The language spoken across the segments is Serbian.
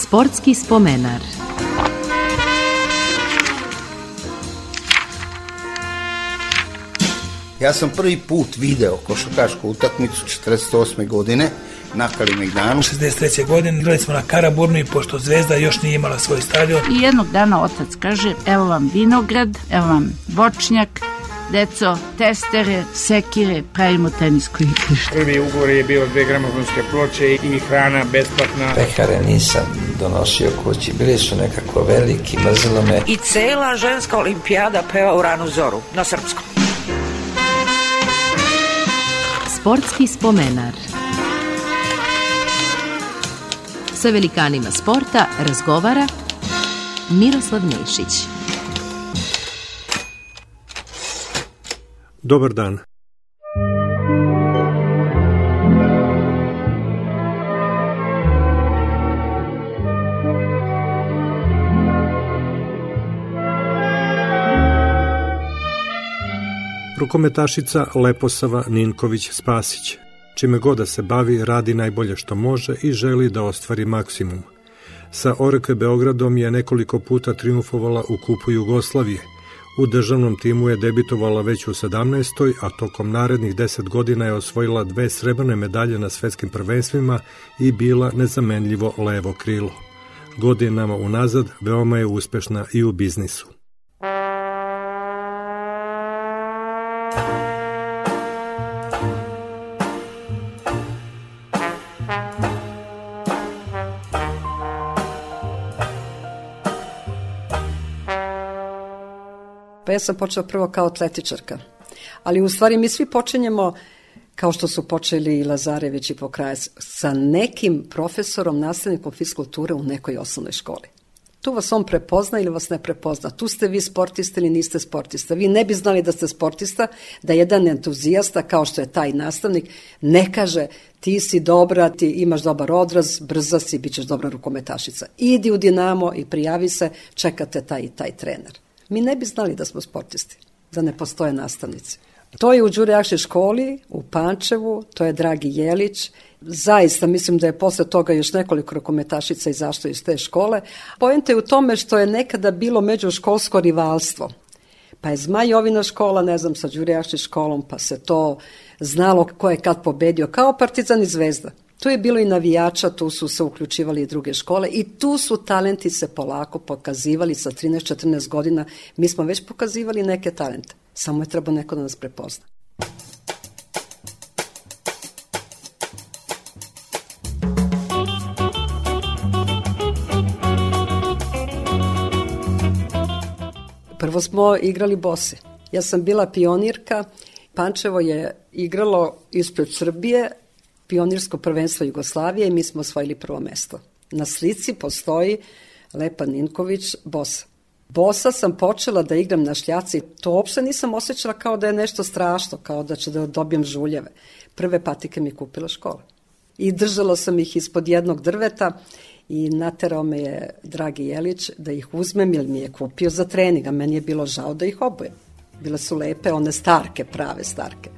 Sportski spomenar. Ja sam prvi put video košarkašku utakmicu 48. godine na Kalemegdanu. 63. godine igrali smo na Karaburmi, pošto Zvezda još nije imala svoj stadion. I jednog dana otac kaže, evo vam vinograd, evo vam voćnjak, deco, testere, sekire, pravimo tenisko igrište. Prvi ugovor je bio 2 gramofonske ploče i hrana besplatna. Pehare nisam donosio kući, bili su nekako veliki, mrzelo me. I cela ženska olimpijada peva u ranu zoru, na srpskom. Sportski spomenar. Sa velikanima sporta razgovara Miroslav Nešić. Dobar dan. Rukometašica Leposava Ninković-Spasić. Čime god da se bavi, radi najbolje što može i želi da ostvari maksimum. Sa ORK Beogradom je nekoliko puta triumfovala u Kupu Jugoslavije. U državnom timu je debitovala već u 17. a tokom narednih 10 godina je osvojila 2 srebrne medalje na svetskim prvenstvima i bila nezamenljivo levo krilo. Godinama unazad veoma je uspešna i u biznisu. Pa ja sam počela prvo kao atletičarka, ali u stvari mi svi počinjemo kao što su počeli i Lazarević i Pokrajac, sa nekim profesorom, nastavnikom fiskulture u nekoj osnovnoj školi. Tu vas on prepozna ili vas ne prepozna. Tu ste vi sportista ili niste sportista. Vi ne bi znali da ste sportista, da jedan entuzijasta, kao što je taj nastavnik, ne kaže ti si dobra, ti imaš dobar odraz, brza si, bit ćeš dobra rukometašica. Idi u Dinamo i prijavi se, čekate taj i taj trener. Mi ne bi znali da smo sportisti, da ne postoje nastavnici. To je u Đure Jakšić školi, u Pančevu, to je Dragi Jelić. Zaista mislim da je posle toga još nekoliko rukometašica izašlo iz te škole. Poenta je u tome što je nekada bilo međuškolsko rivalstvo. Pa je Zmajovina škola, ne znam, sa Đure Jakšić školom, pa se to znalo ko je kad pobedio, kao Partizan i Zvezda. Tu je bilo i navijača, tu su se uključivali i druge škole i tu su talenti se polako pokazivali sa 13-14 godina. Mi smo već pokazivali neke talente, samo je trebao neko da nas prepozna. Prvo smo igrali bose. Ja sam bila pionirka, Pančevo je igralo ispred Srbije, pionirsko prvenstvo Jugoslavije i mi smo osvojili prvo mesto. Na slici postoji Lepa Ninković bosa. Bosa sam počela da igram na šljaci. To uopšte nisam osjećala kao da je nešto strašno, kao da ću da dobijem žuljeve. Prve patike mi kupila škola. I držala sam ih ispod jednog drveta i naterao me je Dragi Jelić da ih uzmem jer mi je kupio za trening, a meni je bilo žao da ih obojem. Bile su lepe, one starke, prave starke.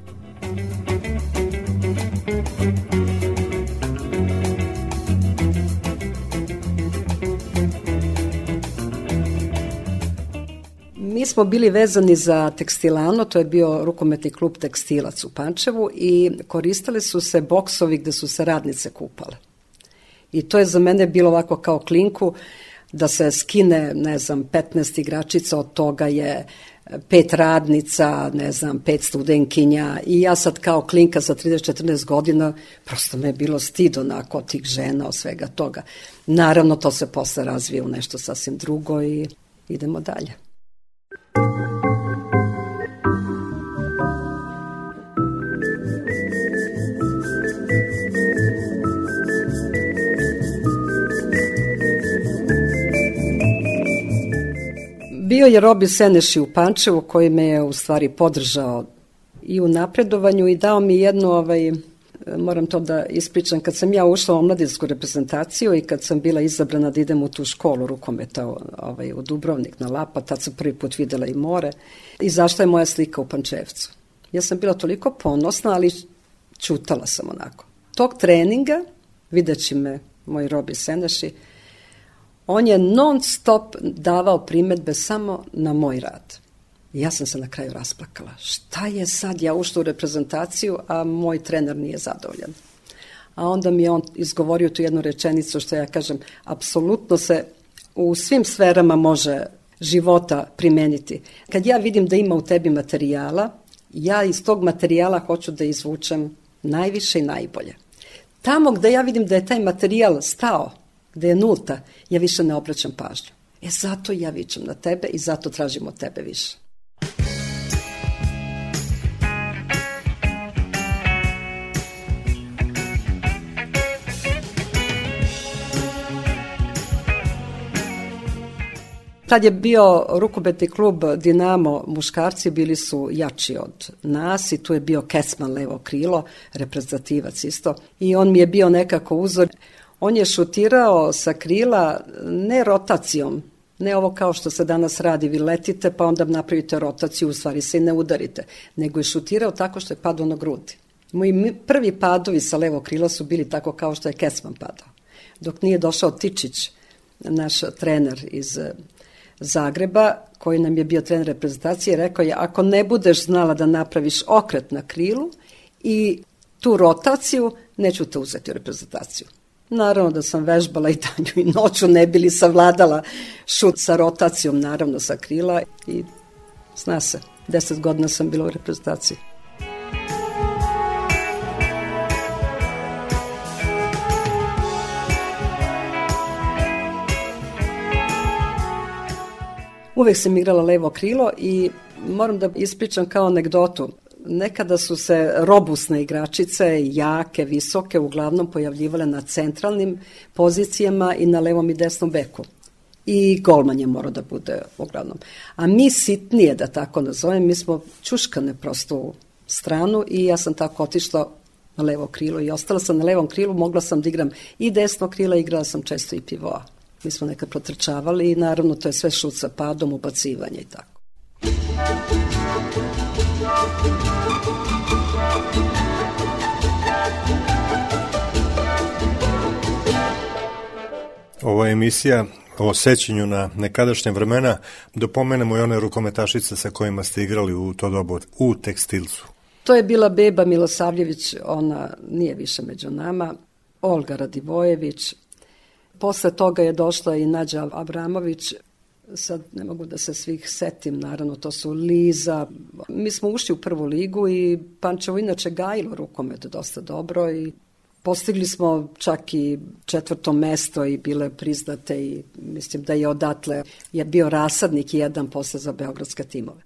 Mi smo bili vezani za Tekstilano, to je bio rukometni klub Tekstilac u Pančevu i koristili su se boksovi gde su se radnice kupale. I to je za mene bilo ovako kao klinku da se skine, ne znam, 15 igračica, od toga je 5 radnica, ne znam, 5 studenkinja i ja sad kao klinka sa 30-14 godina, prosto me je bilo stid onako od tih žena, od svega toga. Naravno, to se posle razvije u nešto sasvim drugo i idemo dalje. Bio je Robi Seneši u Pančevu koji me je u stvari podržao i u napredovanju i dao mi jednu, moram to da ispričam, kad sam ja ušla u omladinsku reprezentaciju i kad sam bila izabrana da idem u tu školu rukometa u Dubrovnik na Lapa, tad sam prvi put videla i more, izašla je moja slika u Pančevcu. Ja sam bila toliko ponosna, ali čutala sam onako. Tog treninga, videći me moj Robi Seneši, On je non stop davao primedbe samo na moj rad. Ja sam se na kraju rasplakala. Šta je sad, ja ušla u reprezentaciju, a moj trener nije zadovoljan. A onda mi je on izgovorio tu jednu rečenicu što ja kažem, apsolutno se u svim sferama može života primeniti. Kad ja vidim da ima u tebi materijala, ja iz tog materijala hoću da izvučem najviše i najbolje. Tamo gde ja vidim da je taj materijal stao, gde je nulta, ja više ne obraćam pažnju. Zato ja vičem na tebe i zato tražim od tebe više. Tad je bio rukometni klub Dinamo, muškarci bili su jači od nas i tu je bio Kecman levo krilo, reprezentativac isto. I on mi je bio nekako uzor. On je šutirao sa krila ne rotacijom, ne ovo kao što se danas radi, vi letite pa onda napravite rotaciju, u stvari se i ne udarite, nego je šutirao tako što je padao na grudi. Moji prvi padovi sa levo krila su bili tako kao što je Kecman padao. Dok nije došao Tičić, naš trener iz Zagreba, koji nam je bio trener reprezentacije, rekao je, ako ne budeš znala da napraviš okret na krilu i tu rotaciju, neću te uzeti u reprezentaciju. Naravno da sam vežbala i danju i noću, ne bi li savladala šut sa rotacijom, naravno sa krila i zna se, 10 godina sam bila u reprezentaciji. Uvek sam igrala levo krilo i moram da ispričam kao anegdotu. Nekada su se robusne igračice, jake, visoke, uglavnom pojavljivale na centralnim pozicijama i na levom i desnom beku. I golman je morao da bude uglavnom. A mi sitnije, da tako nazovem, mi smo čuškane prosto u stranu i ja sam tako otišla na levo krilo i ostala sam na levom krilu, mogla sam da igram i desno krila, igrala sam često i pivoa. Mi smo nekad protrčavali i naravno to je sve šut sa padom, ubacivanje i tako. Ova emisija o sećanju na nekadašnje vremena, dopomenemo i one rukometašice sa kojima ste igrali u to dobu u Tekstilcu. To je bila Beba Milosavljević, ona nije više među nama, Olga Radivojević. Posle toga je došla i Nađa Abramović, sad ne mogu da se svih setim, naravno to su Liza. Mi smo ušli u prvu ligu i Pančevo inače gajilo rukomet dosta dobro i postigli smo čak i 4. mesto i bile priznate i mislim da je odatle je bio rasadnik jedan posle za beogradske timove.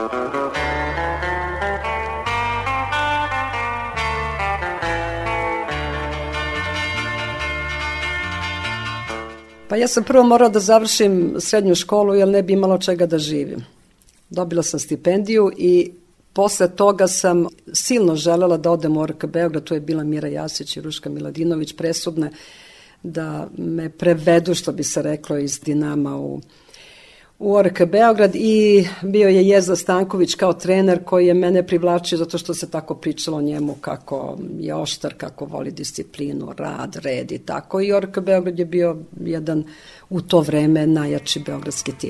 Pa ja sam prvo morala da završim srednju školu jer ne bi imalo čega da živim. Dobila sam stipendiju i posle toga sam silno želela da odem u ORK Beograd, tu je bila Mira Jasić i Ruška Miladinović presudne da me prevedu, što bi se reklo, iz Dinama u ORK Beograd i bio je Jezda Stanković kao trener koji je mene privlačio zato što se tako pričalo o njemu kako je oštar, kako voli disciplinu, rad, red i tako. I ORK Beograd je bio jedan u to vreme najjači beogradski tim.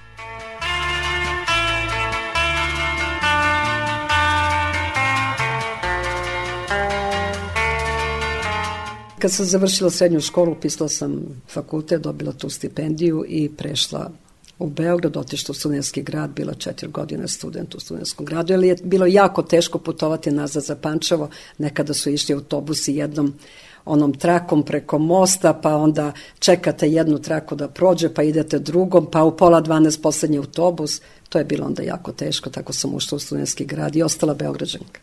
Kad sam završila srednju školu, upisala sam fakultet, dobila tu stipendiju i prešla u Beograd, otišla u Studentski grad, bila 4 godine student u Studentskom gradu, jer je bilo jako teško putovati nazad za Pančevo. Nekada su išli autobusi jednom onom trakom preko mosta, pa onda čekate jednu traku da prođe, pa idete drugom, pa u 11:30 poslednji autobus. To je bilo onda jako teško, tako sam ušla u Studentski grad i ostala Beograđanka.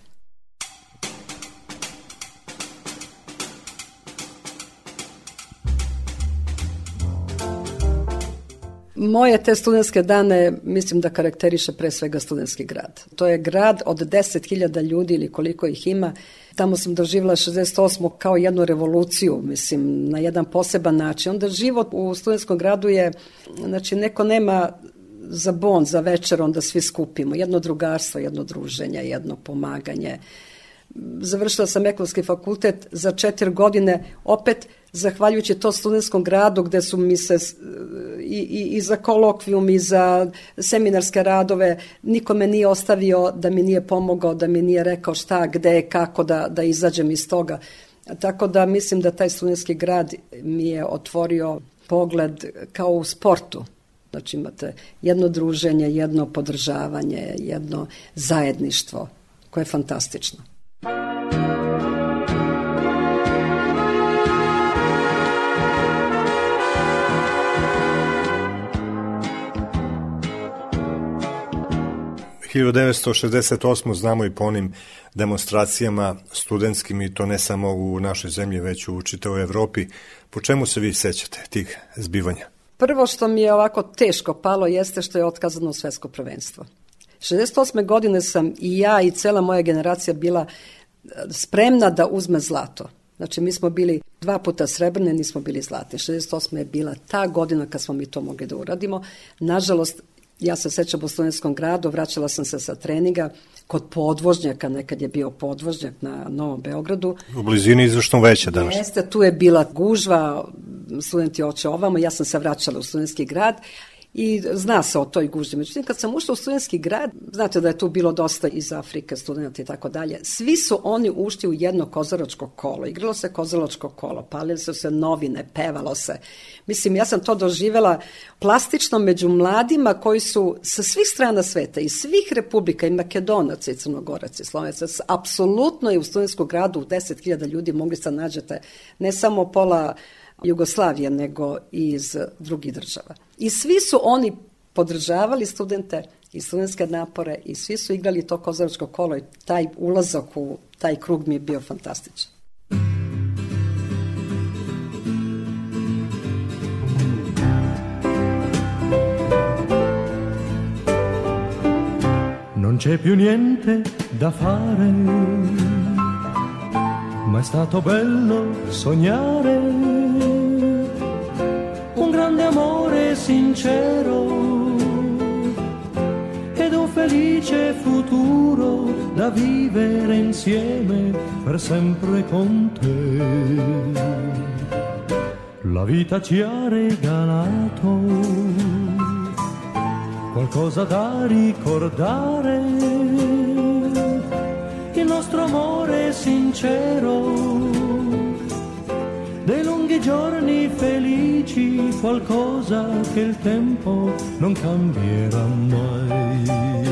Moje te studentske dane mislim da karakteriše pre svega Studentski grad. To je grad od 10.000 ljudi ili koliko ih ima. Tamo sam doživjela 68. kao jednu revoluciju, mislim, na jedan poseban način. Onda život u Studentskom gradu je, znači neko nema za bon, za večer, onda svi skupimo. Jedno drugarstvo, jedno druženje, jedno pomaganje. Završila sam ekonomski fakultet za 4 godine, opet zahvaljujući to studentskom gradu gde su mi se i za kolokvijum i za seminarske radove niko me nije ostavio da mi nije pomogao, da mi nije rekao šta, gde, kako da izađem iz toga. Tako da mislim da taj studentski grad mi je otvorio pogled kao u sportu. Znači imate jedno druženje, jedno podržavanje, jedno zajedništvo koje je fantastično. U 1968. znamo i po onim demonstracijama studentskim, i to ne samo u našoj zemlji, već u čitavoj Evropi. Po čemu se vi sećate tih zbivanja? Prvo što mi je ovako teško palo jeste što je otkazano svetsko prvenstvo. 68. godine sam i ja i cela moja generacija bila spremna da uzme zlato. Znači mi smo bili 2 puta srebrne, nismo bili zlatni. 68. je bila ta godina kad smo mi to mogli da uradimo. Nažalost, ja se sećam u studentskom gradu, vraćala sam se sa treninga kod podvožnjaka, nekad je bio podvožnjak na Novom Beogradu. U blizini izvršnom veća danas. Jeste, tu je bila gužva, studenti oče ovamo, ja sam se vraćala u studentski grad i zna se o toj gužvi. Međutim, kad sam ušla u studentski grad, znate da je tu bilo dosta iz Afrike, studenta i tako dalje, svi su oni ušli u jedno kozaračko kolo. Igralo se kozaračko kolo, palili su se novine, pevalo se. Mislim, ja sam to doživjela plastično među mladima koji su sa svih strana sveta, iz svih republika, i Makedonaca, i Crnogoraca, i Slovenaca, apsolutno je u studentskom gradu u 10.000 ljudi mogli se nađete ne samo pola Jugoslavije, nego i iz drugih država. I svi su oni podržavali studente i studentske napore i svi su igrali to kozaračko kolo i taj ulazak u taj krug mi je bio fantastičan. Non c'è più niente da fare, ma è stato bello sognare un grande amore sincero ed un felice futuro da vivere insieme per sempre con te. La vita ci ha regalato qualcosa da ricordare, il nostro amore sincero, dei lunghi giorni felici, qualcosa che il tempo non cambierà mai.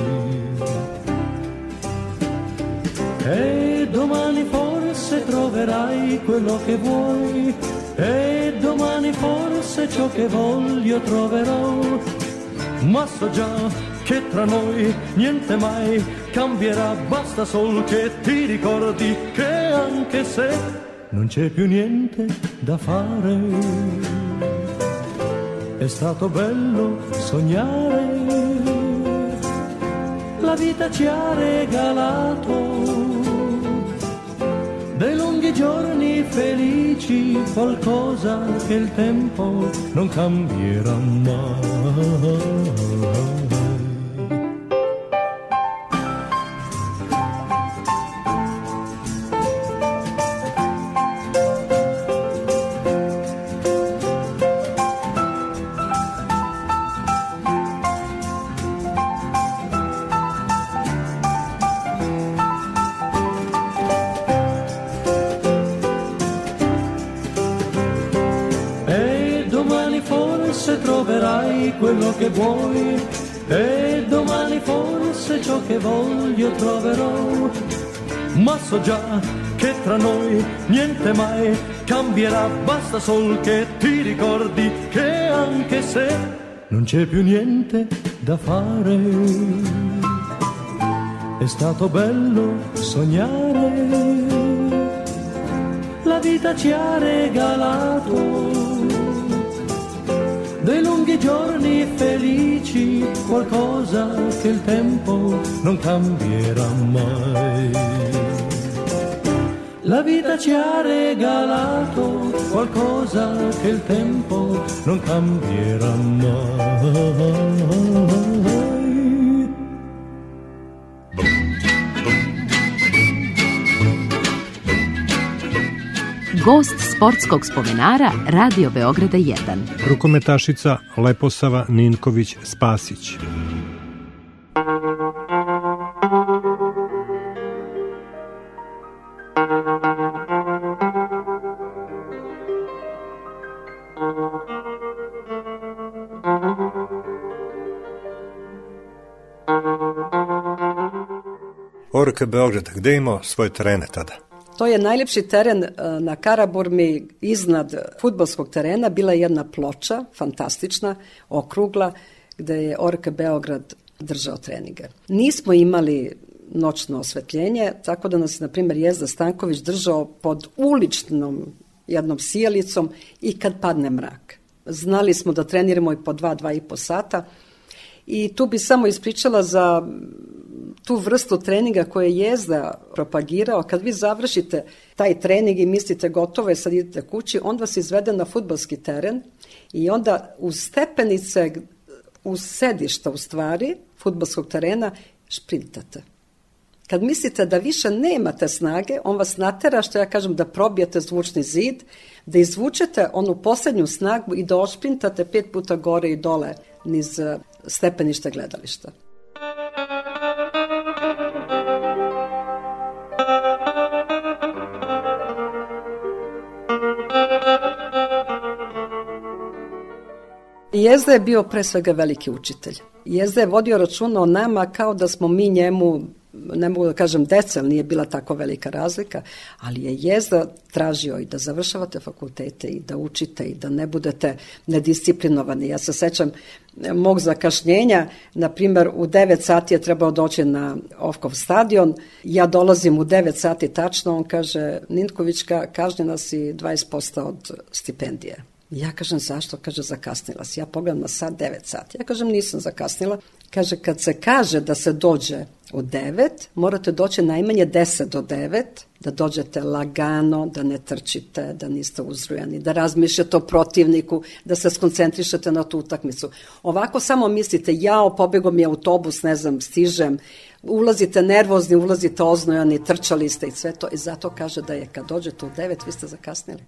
E domani forse troverai quello che vuoi, e domani forse ciò che voglio troverò, ma so già che tra noi niente mai cambierà, basta solo che ti ricordi che anche se non c'è più niente da fare, è stato bello sognare, la vita ci ha regalato dei lunghi giorni felici, qualcosa che il tempo non cambierà mai. Quello che vuoi, e domani forse ciò che voglio troverò, ma so già che tra noi niente mai cambierà, basta solo che ti ricordi che anche se non c'è più niente da fare, è stato bello sognare, la vita ci ha regalato dei lunghi giorni felici, qualcosa che il tempo non cambierà mai. La vita ci ha regalato qualcosa che il tempo non cambierà mai. Gost sportskog spomenara Radio Beograda 1. Rukometašica Leposava Ninković-Spasić. ORK Beograd, gde je imao svoje terene tada? To je najljepši teren na Karaburmi, iznad fudbalskog terena bila je jedna ploča, fantastična, okrugla, gde je ORK Beograd držao treninge. Nismo imali noćno osvetljenje, tako da nas, na primjer, Jezda Stanković držao pod uličnom jednom sijalicom i kad padne mrak. Znali smo da treniramo i po 2,5 sata i tu bi samo ispričala za tu vrstu treninga koje je Jezda propagirao. Kad vi završite taj trening i mislite gotovo je, sad idete kući, on vas izvede na fudbalski teren i onda uz stepenice, uz sedišta u stvari fudbalskog terena šprintate. Kad mislite da više nemate snage, on vas natera, što ja kažem, da probijete zvučni zid, da izvučete onu posljednju snagu i da ošprintate 5 puta gore i dole niz stepeništa gledališta. Jezda je bio pre svega veliki učitelj. Jezda je vodio računa o nama kao da smo mi njemu, ne mogu da kažem deca, nije bila tako velika razlika, ali je Jezda tražio i da završavate fakultete i da učite i da ne budete nedisciplinovani. Ja se sećam mog zakašnjenja, na primjer u 9 sati je trebao doći na Ofkov stadion, ja dolazim u 9 sati tačno, on kaže, Ninkovićka, kažnjena si 20% od stipendije. Ja kažem, zašto? Kaže, zakasnila si. Ja pogledam na sat, 9 sati. Ja kažem, nisam zakasnila. Kaže, kad se kaže da se dođe u 9, morate doći najmanje 10 do 9, da dođete lagano, da ne trčite, da niste uzrujani, da razmišljate o protivniku, da se skoncentrišete na tu utakmicu. Ovako samo mislite, jao, pobegao mi je autobus, ne znam, stižem, ulazite nervozni, ulazite oznojani, trčali ste i sve to. I zato kaže da je kad dođete u 9, vi ste zakasnili.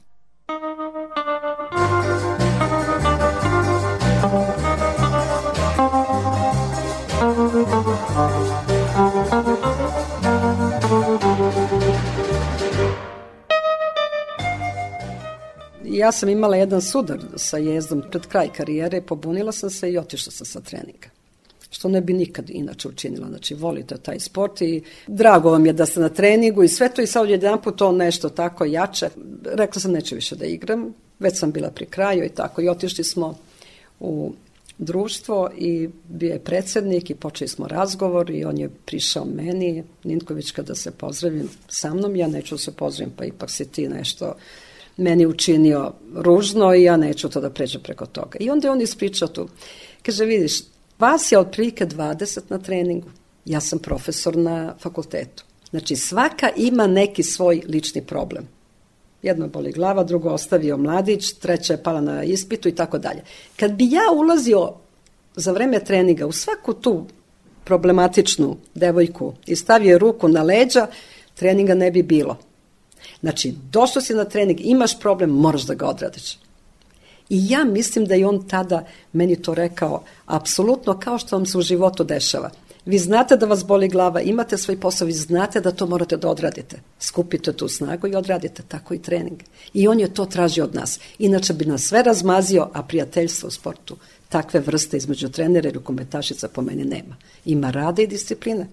Ja sam imala jedan sudar sa Jezdom pred kraj karijere, pobunila sam se i otišla sam sa treninga. Što ne bi nikad inače učinila. Znači, volite taj sport i drago vam je da ste na treningu i sve to i sad jedan put to nešto tako jače. Rekla sam, neću više da igram, već sam bila pri kraju i tako. I otišli smo u društvo i bio je predsjednik i počeli smo razgovor i on je prišao meni, Ninković, kada se pozdravim sa mnom, ja neću se pozdravim, pa ipak si ti nešto meni učinio ružno i ja neću to da pređem preko toga. I onda je on ispričao tu. Kaže, vidiš, vas je otprilike 20 na treningu. Ja sam profesor na fakultetu. Znači, svaka ima neki svoj lični problem. Jedno boli glava, drugo ostavio mladić, treća je pala na ispitu i tako dalje. Kad bi ja ulazio za vreme treninga u svaku tu problematičnu devojku i stavio ruku na leđa, treninga ne bi bilo. Znači, došao si na trening, imaš problem, moraš da ga odradiš. I ja mislim da je on tada meni to rekao apsolutno kao što vam se u životu dešava. Vi znate da vas boli glava, imate svoj posao, vi znate da to morate da odradite. Skupite tu snagu i odradite, tako i trening. I on je to tražio od nas. Inače bi nas sve razmazio, a prijateljstvo u sportu takve vrste između trenera i rukometašica po meni nema. Ima rada i discipline.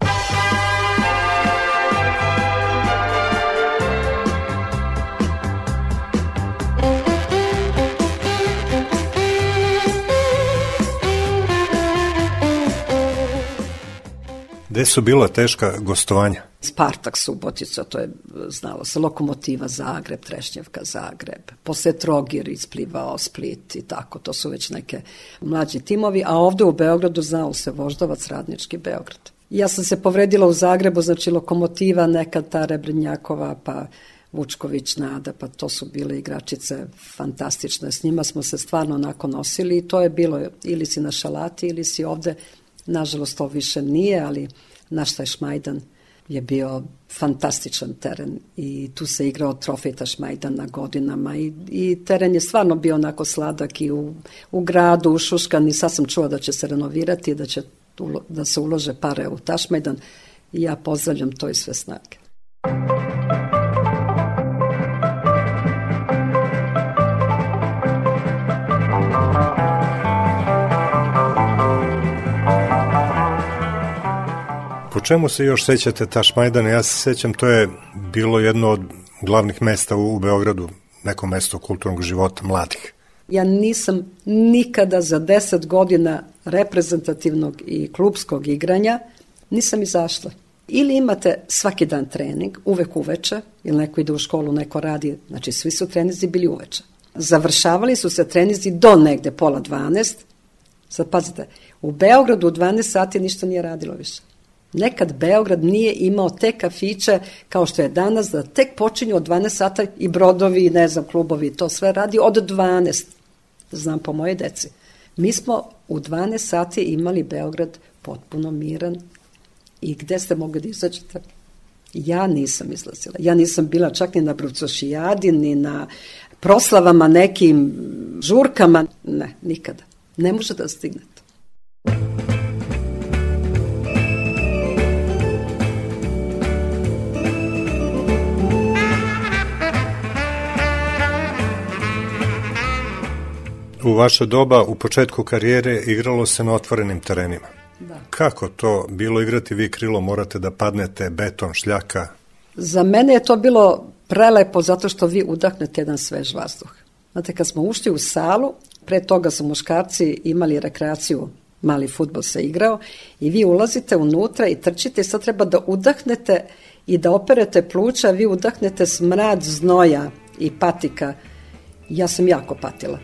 Gde su bila teška gostovanja? Spartak Subotica, to je znalo se, Lokomotiva Zagreb, Trešnjevka Zagreb, posle Trogir isplivao Split i tako, to su već neke mlađi timovi, a ovde u Beogradu znao se Voždovac, Radnički Beograd. Ja sam se povredila u Zagrebu, znači Lokomotiva, nekad ta Rebrenjakova, pa Vučković, Nada, pa to su bile igračice fantastične, s njima smo se stvarno onako nosili i to je bilo ili si na šalati ili si ovde. Nažalost, to više nije, ali naš taj Šmajdan je bio fantastičan teren i tu se igrao trofej Tašmajdana godinama i teren je stvarno bio onako sladak i u gradu, ušuškan i sad sam čula da će se renovirati, da se ulože pare u Tašmajdan i ja pozdravljam to iz sve snage. Po čemu se još sećate Tašmajdana? Ja se sećam, to je bilo jedno od glavnih mesta u Beogradu, neko mesto kulturnog života mladih. Ja nisam nikada za 10 godina reprezentativnog i klubskog igranja nisam izašla. Ili imate svaki dan trening, uvek uveče, ili neko ide u školu, neko radi, znači svi su trenizi bili uveče. Završavali su se trenizi do negde 11:30. Sad pazite, u Beogradu u 12 sati ništa nije radilo više. Nekad Beograd nije imao te kafiće kao što je danas, da tek počinju od 12 sata i brodovi, ne znam, klubovi, to sve radi od 12. Znam po moje deci. Mi smo u 12 sati imali Beograd potpuno miran i gde ste mogli da izađete? Ja nisam izlazila. Ja nisam bila čak ni na Brucošijadi, ni na proslavama, nekim žurkama. Ne, nikada. Ne može da stignete. U vaše doba, u početku karijere, igralo se na otvorenim terenima. Da. Kako to bilo igrati vi krilo? Morate da padnete, beton, šljaka? Za mene je to bilo prelepo zato što vi udahnete jedan svež vazduh. Znate, kad smo ušli u salu, pre toga su muškarci imali rekreaciju, mali fudbal se igrao i vi ulazite unutra i trčite i sad treba da udahnete i da operete pluća, vi udahnete smrad znoja i patika. Ja sam jako patila.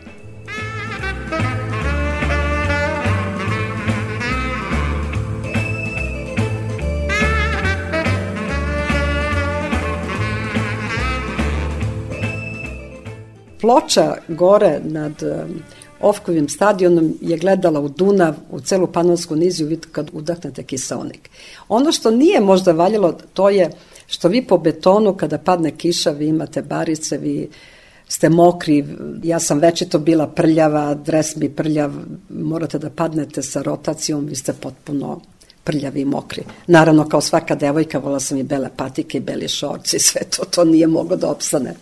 Ploča gore nad Ofkovim stadionom je gledala u Dunav, u celu Panonsku niziju kad udahnete kiseonik. Ono što nije možda valjalo, to je što vi po betonu kada padne kiša, vi imate barice, vi ste mokri, ja sam večito bila prljava, dres mi prljav, morate da padnete sa rotacijom, vi ste potpuno prljavi i mokri. Naravno, kao svaka devojka, volala sam i bele patike i beli šorci, sve to nije moglo da opstane.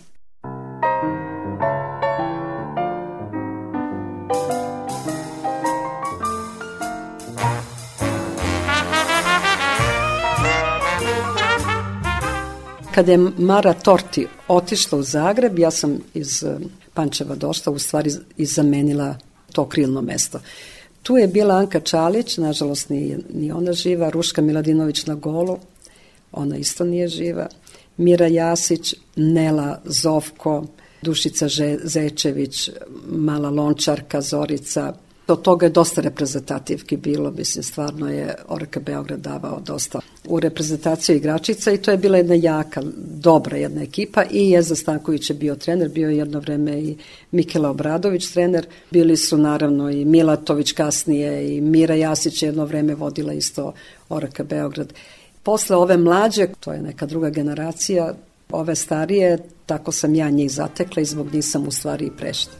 Kada je Mara Torti otišla u Zagreb, ja sam iz Pančeva došla, u stvari i zamenila to krilno mesto. Tu je bila Anka Čalić, nažalost ni ona živa, Ruška Miladinović na golu, ona isto nije živa, Mira Jasić, Nela Zovko, Dušica Zečević, Mala Lončarka, Zorica. Od toga je dosta reprezentativki bilo, mislim, stvarno je ORK Beograd davao dosta u reprezentaciju igračica i to je bila jedna jaka, dobra jedna ekipa i Jezda Stanković je bio trener, bio je jedno vreme i Mikela Obradović trener, bili su naravno i Milatović kasnije i Mira Jasić je jedno vreme vodila isto ORK Beograd. Posle ove mlađe, to je neka druga generacija, ove starije, tako sam ja njih zatekla i zbog njih sam u stvari i prešla.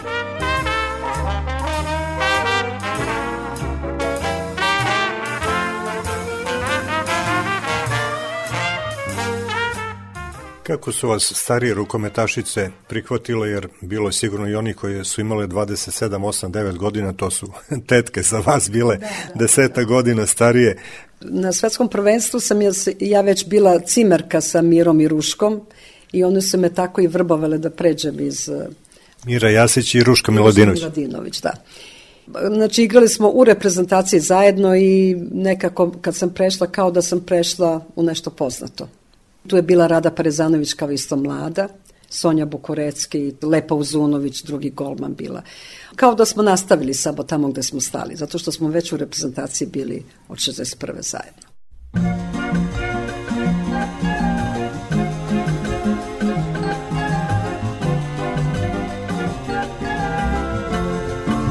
Kako su vas starije rukometašice prihvatile, jer bilo je sigurno i oni koji su imale 27, 8, 9 godina, to su tetke za vas bile 10 godina starije. Na svetskom prvenstvu sam ja već bila cimerka sa Mirom i Ruškom i one su me tako i vrbovale da pređem iz... Mira Jasić i Ruška Miladinović. Miladinović, da. Znači, igrali smo u reprezentaciji zajedno i nekako kad sam prešla, kao da sam prešla u nešto poznato. Tu je bila Rada Parezanović kao isto mlada, Sonja Bukurecki, Lepa Uzunović, drugi golman bila. Kao da smo nastavili samo tamo gde smo stali, zato što smo već u reprezentaciji bili od 61. zajedno.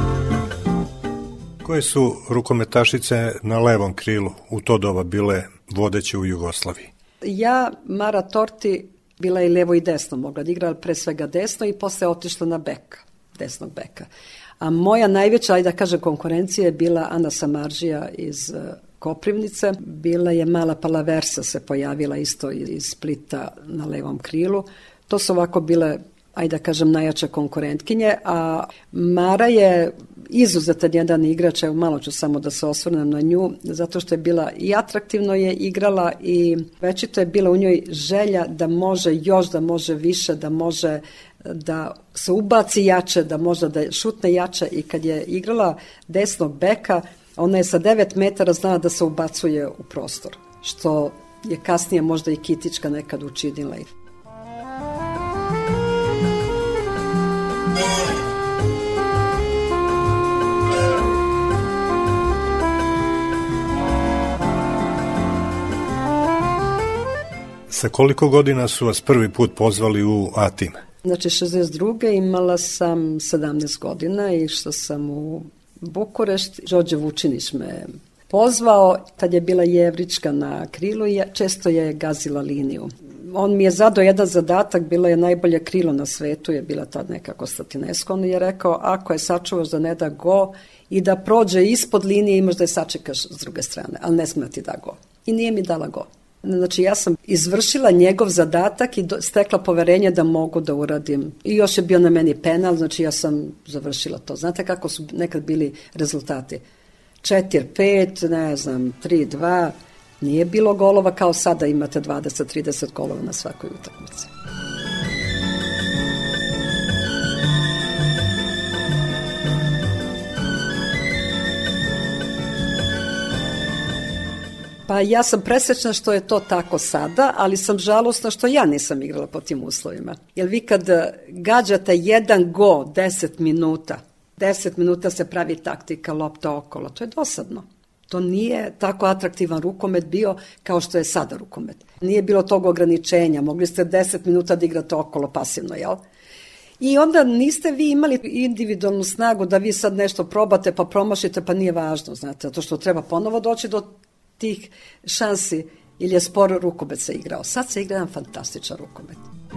Koje su rukometašice na levom krilu u to doba bile vodeće u Jugoslaviji? Ja, Mara Torti, bila je levo i desno, mogla da igra pre svega desno i posle otišla na beka, desnog beka. A moja najveća, ajde da kažem, konkurencija je bila Ana Samaržija iz Koprivnice. Bila je Mala Palaversa, se pojavila isto iz Splita na levom krilu. To su ovako bile, ajde da kažem, najjače konkurentkinje, a Mara je izuzetan jedan igrač, evo malo ću samo da se osvrnem na nju, zato što je bila i atraktivno je igrala i večito je bila u njoj želja da može još, da može više, da može da se ubaci jače, da može da šutne jače i kad je igrala desnog beka, ona je sa 9 metara znala da se ubacuje u prostor, što je kasnije možda i Kitička nekad učinila. Sa koliko godina su vas prvi put pozvali u A-tim? Znači, 62. imala sam 17 godina i što sam u Bukurešt. Đorđe Vučinić me pozvao, tad je bila Jevrička na krilu i često je gazila liniju. On mi je zadao jedan zadatak, bilo je najbolje krilo na svetu, je bila tad neka Konstantinesko. On je rekao, ako je sačuvaš da ne da go i da prođe ispod linije, imaš da je sačekaš s druge strane, ali ne sme ti da go. I nije mi dala go. Znači, ja sam izvršila njegov zadatak i stekla poverenje da mogu da uradim. I još je bio na meni penal, znači ja sam završila to. Znate kako su nekad bili rezultati? 4-5, ne znam, 3-2. Nije bilo golova kao sada imate 20-30 golova na svakoj utakmici. Pa ja sam presrećna što je to tako sada, ali sam žalosna što ja nisam igrala po tim uslovima. Jer vi kad gađate jedan go 10 minuta se pravi taktika, lopta okolo, to je dosadno. To nije tako atraktivan rukomet bio kao što je sada rukomet. Nije bilo tog ograničenja, mogli ste 10 minuta da igrate okolo pasivno, jel? I onda niste vi imali individualnu snagu da vi sad nešto probate pa promašite, pa nije važno, znate, zato što treba ponovo doći do tih šansi ili je spor rukomet se igrao. Sad se igra jedan fantastičan rukomet.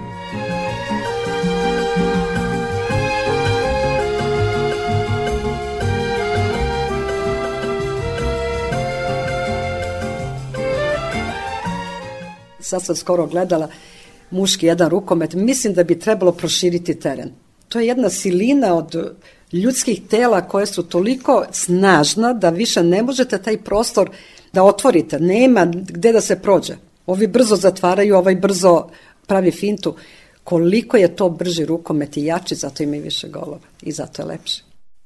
Sad sam skoro gledala muški jedan rukomet. Mislim da bi trebalo proširiti teren. To je jedna silina od ljudskih tela koje su toliko snažna da više ne možete taj prostor da otvorite. Nema gde da se prođe. Ovi brzo zatvaraju, ovaj brzo pravi fintu. Koliko je to brži rukomet i jači, zato ima i više golova. I zato je lepši.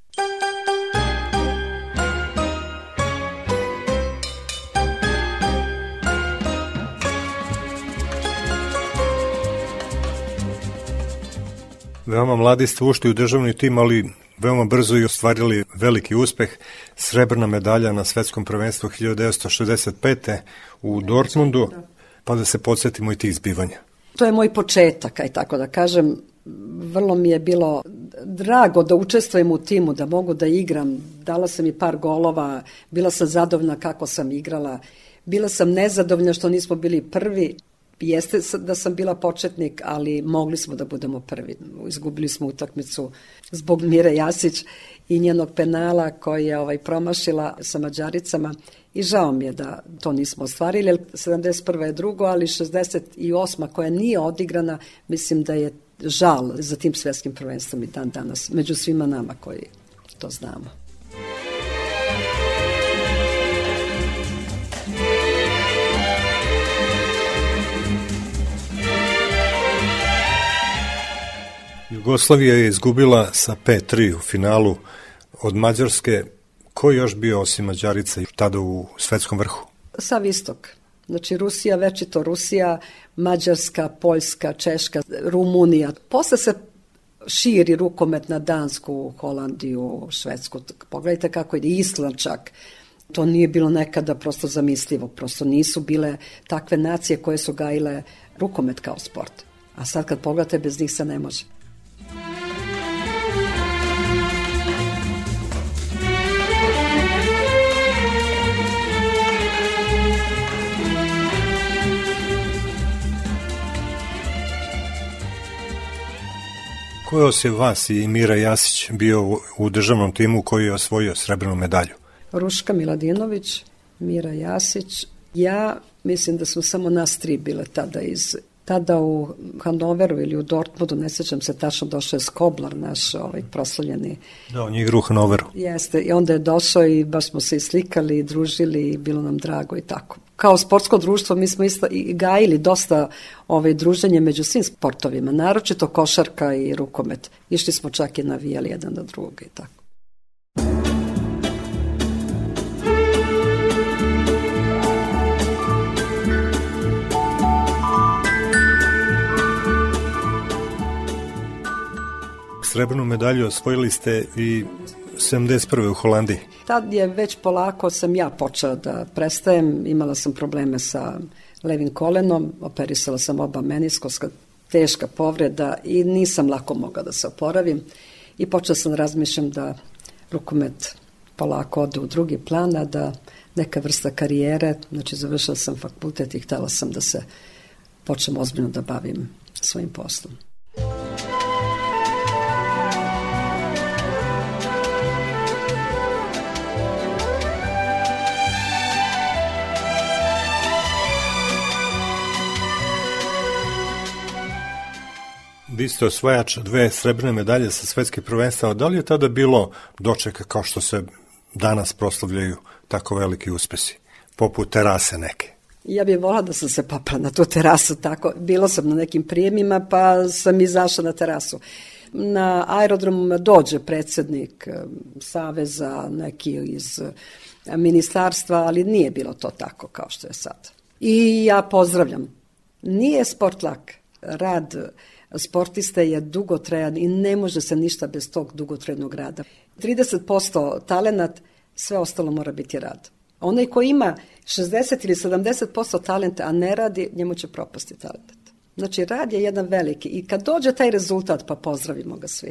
Veoma mladi ste ušli u državni tim, ali veoma brzo i ostvarili veliki uspeh. Srebrna medalja na svetskom prvenstvu 1965. u Dortmundu, pa da se podsjetimo i tih zbivanja. To je moj početak, aj tako da kažem. Vrlo mi je bilo drago da učestvujem u timu, da mogu da igram. Dala sam i par golova, bila sam zadovoljna kako sam igrala. Bila sam nezadovoljna što nismo bili prvi. Jeste da sam bila početnik, ali mogli smo da budemo prvi. Izgubili smo utakmicu zbog Mire Jasić i njenog penala koji je promašila sa Mađaricama i žao mi je da to nismo ostvarili. 71. je drugo, ali 68. koja nije odigrana, mislim da je žal za tim svetskim prvenstvom i dan danas među svima nama koji to znamo. Jugoslavija je izgubila sa 5-3 u finalu od Mađarske. Ko je još bio osim Mađarica tada u svetskom vrhu? Sav istok. Znači Rusija, večito Rusija, Mađarska, Poljska, Češka, Rumunija. Posle se širi rukomet na Dansku, Holandiju, Švedsku. Pogledajte kako ide, Island čak. To nije bilo nekada prosto zamislivo. Prosto nisu bile takve nacije koje su gajile rukomet kao sport. A sad kad pogledate, bez njih se ne može. Ko je osim vas i Mira Jasić bio u državnom timu koji je osvojio srebrnu medalju? Ruška Miladinović, Mira Jasić. Ja mislim da smo samo nas tri bile tada u Hanoveru ili u Dortmundu, ne sjećam se tačno, došao je Skoblar, naš proslavljeni. Da, on je igra u Hanoveru. Jeste, i onda je došao i baš smo se i slikali i družili i bilo nam drago i tako. Kao sportsko društvo mi smo isto i gajili dosta druženje među svim sportovima, naročito košarka i rukomet. Išli smo čak i navijali jedan na drugi i tako. Srebrnu medalju osvojili ste i 71. u Holandiji. Tad je već polako sam ja počela da prestajem, imala sam probleme sa levim kolenom, operisala sam oba meniskoska, teška povreda i nisam lako mogla da se oporavim i počela sam razmišljam da rukomet polako ode u drugi plan, a da neka vrsta karijere, znači završila sam fakultet i htjela sam da se počnem ozbiljno da bavim svojim poslom. Vi ste osvajač 2 srebrne medalje sa svetskih prvenstava. Da li je tada bilo dočeka kao što se danas proslavljaju tako veliki uspesi, poput terase neke? Ja bih volila da sam se popala na tu terasu tako. Bila sam na nekim prijemima pa sam izašla na terasu. Na aerodromu dođe predsjednik saveza, neki iz ministarstva, ali nije bilo to tako kao što je sad. I ja pozdravljam. Nije sport lak. Rad sportista je dugotrajan i ne može se ništa bez tog dugotrajnog rada. 30% talenat, sve ostalo mora biti rad. Onaj koji ima 60 ili 70% talenta, a ne radi, njemu će propasti talent. Znači, rad je jedan veliki i kad dođe taj rezultat, pa pozdravimo ga svi.